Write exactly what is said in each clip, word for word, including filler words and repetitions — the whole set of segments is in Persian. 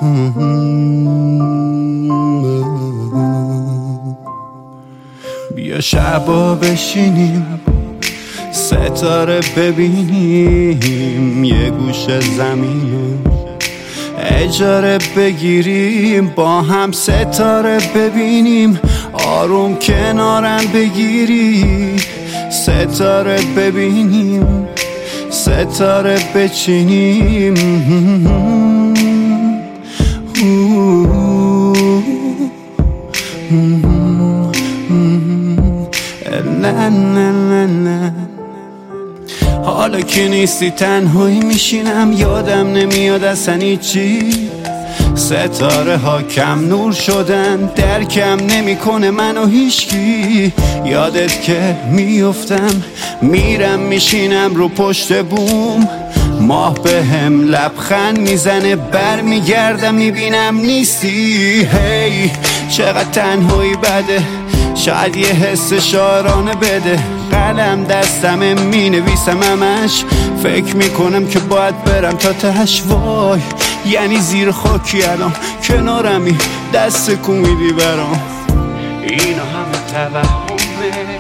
بیا شبا بشینیم ستاره ببینیم، یه گوشه زمینو اجاره بگیریم، با هم ستاره ببینیم، آروم کنارم بگیری، ستاره ببینیم، ستاره بچینیم. نه نه نه نه حالا که نیستی تنهایی میشینم، یادم نمیاد اصلا هیچی، ستاره ها کم نور شدن، درکم نمیکنه منو هیچکی. یادت که میفتم میرم میشینم رو پشت بوم، ماه به هم لبخند میزنه، بر میگردم میبینم نیستی. هی چقدر تنهایی بده، شاید یه حس شاعرانه بده، قلم دستمه مینویسم همش، فکر میکنم که باید برم تا تهش. وای یعنی زیر خاکی الان کنارمی، دست کو میدی برام، اینا همه توهمه.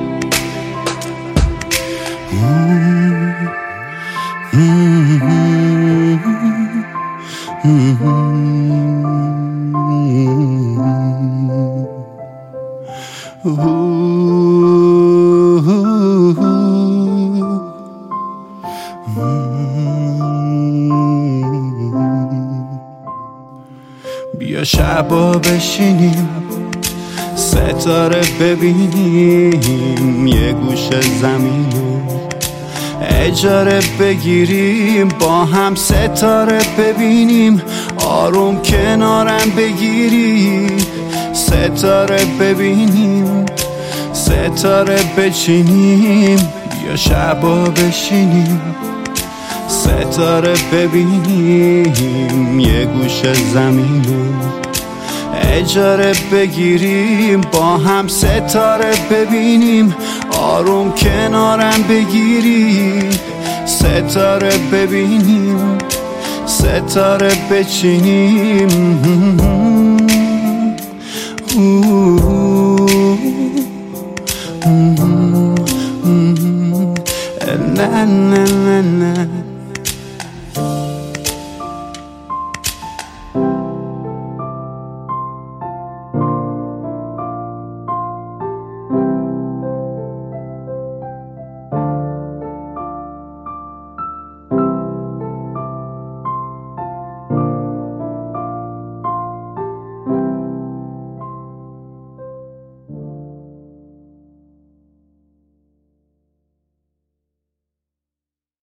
بیا شبا بشینیم ستاره ببینیم، یه گوشه زمینو اجاره بگیریم، با هم ستاره ببینیم، آروم کنارم بگیری، ستاره ببینیم، ستاره بچینیم. بیا شبا بشینیم ستاره ببینیم، یه گوشه زمینو اجاره بگیریم، با هم ستاره ببینیم، آروم کنارم بگیری، ستاره ببینیم، ستاره بچینیم. نه نه نه نه